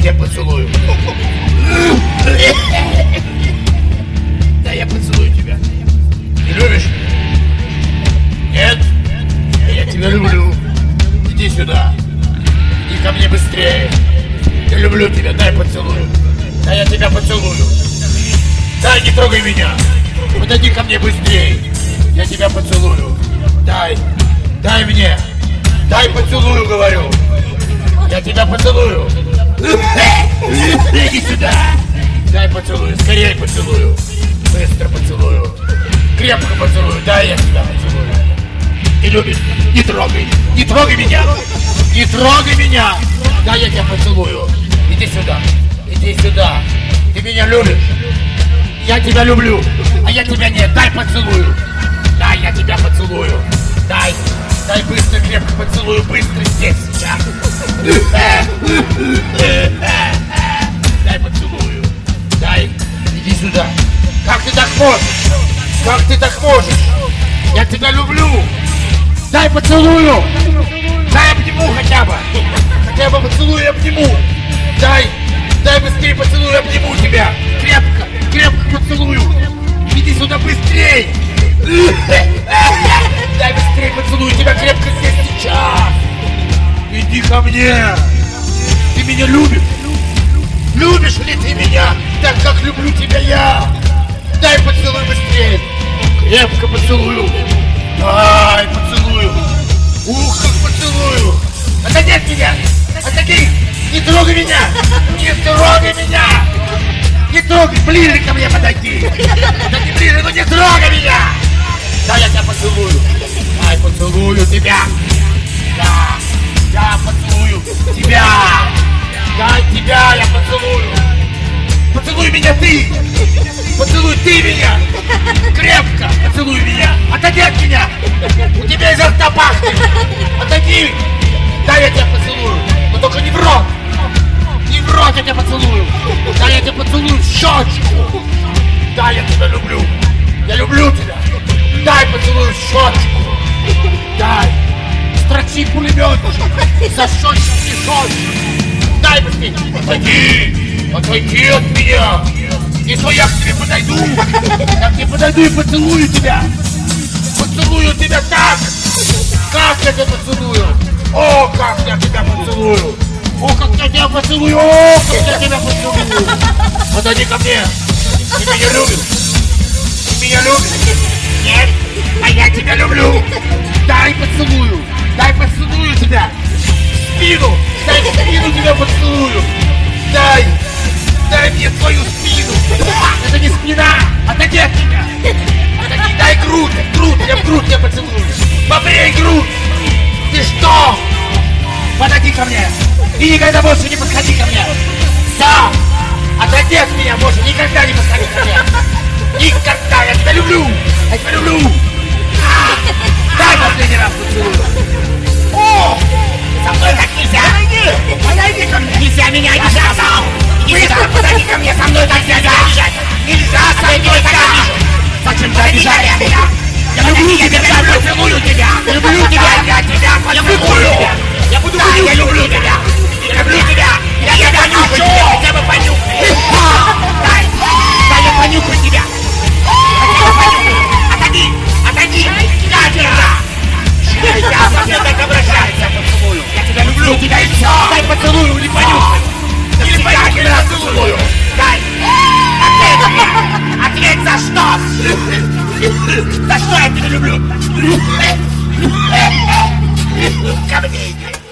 тебя поцелую. Да, я поцелую тебя. Ты любишь? Нет? Я тебя люблю. Иди сюда. Иди ко мне быстрее. Я люблю тебя, дай поцелую. Да, я тебя поцелую. Дай, не трогай меня. Подойди ко мне быстрее. Я тебя поцелую. Дай мне. Дай поцелую, говорю. Я тебя поцелую. Иди сюда. Дай поцелую, скорее поцелую. Быстро поцелую. Крепко поцелую. Дай, я тебя поцелую. Ты любишь? Не трогай. Не трогай меня. Не трогай меня. Дай, я тебя поцелую. Иди сюда. Иди сюда. Ты меня любишь? Я тебя люблю. А я тебя нет. Дай поцелую. Дай, я тебя поцелую. Дай быстро, крепко поцелую. Быстро здесь, сейчас. Дай поцелую. Дай, иди сюда. Как ты так можешь? Как ты так можешь? Я тебя люблю. Дай поцелую. Дай обниму хотя бы. Хотя бы поцелую и обниму. Дай быстрее поцелую, обниму тебя. Крепко поцелую. Иди сюда быстрей. Дай быстрее поцелую тебя крепко здесь сейчас. Иди ко мне. Ты меня любишь? Любишь ли ты меня так, как люблю тебя я? Дай поцелуй быстрее. Крепко поцелую. Дай поцелую. Ух, как поцелую. Отойди от меня. Отойди. Не трогай меня. Не трогай меня. Не трогай. Ближе ко мне подойди. Подойди ближе, но не трогай меня. Да, я тебя поцелую. Дай поцелую тебя. Да, я поцелую тебя. Дай тебя, я поцелую. Поцелуй меня ты. Поцелуй ты меня. Крепко поцелуй меня. Отойди от меня. У тебя изо рта пахнет. Отойди. Дай, я тебя поцелую. Но только не в рот. Не в рот я тебя поцелую. Дай, я тебя поцелую в щечку. Да, я тебя люблю. Я люблю тебя. Дай поцелую в щечку. Дай. Строчи пулеметчик. За щечку мешочек. Дай быстрее. Отойди от меня. Не то я к тебе подойду. Я к тебе подойду и поцелую тебя. Поцелую тебя так. Как я тебя поцелую. О, как я тебя поцелую. О, как я тебя поцелую. О, как я тебя поцелую. Подойди ко мне. Ты меня любишь? Ты меня любишь? Нет, а я тебя люблю. Дай поцелую. Дай поцелую тебя. В спину. Дай в спину тебя поцелую. Дай мне твою спину. Это не спина. Отойди от меня. Отойди. Дай грудь. Я в грудь тебя поцелую. Побрей грудь. Ты что? Подойди ко мне. И никогда больше не подходи ко мне. Все. Отойди от меня больше. Никогда не подходи ко мне. Никогда. Я тебя люблю. Я тебя люблю. Дай последний раз поцелую. О! Со мной так нельзя. Подойди ко мне. Нельзя меня обижать. Иди сюда. Подойди ко мне. Со мной так нельзя. Нельзя со мной так обижать. Зачем ты обижаешь меня? Я люблю тебя. Я поцелую тебя. Я люблю тебя. Я тебя поцелую. Я буду я люблю тебя. Я люблю тебя. Я тебя понюхаю. Хотя бы понюхай. Дай я понюхаю тебя. Хотя бы понюхаю. Отойди. Я тебя. Я со мной так обращаюсь. Я поцелую. Я тебя люблю. Тебя и все. Дай поцелую или понюхаю. Или понюхаю, я поцелую. Дай. Ответь за что? За что я тебя люблю? Ко мне иди.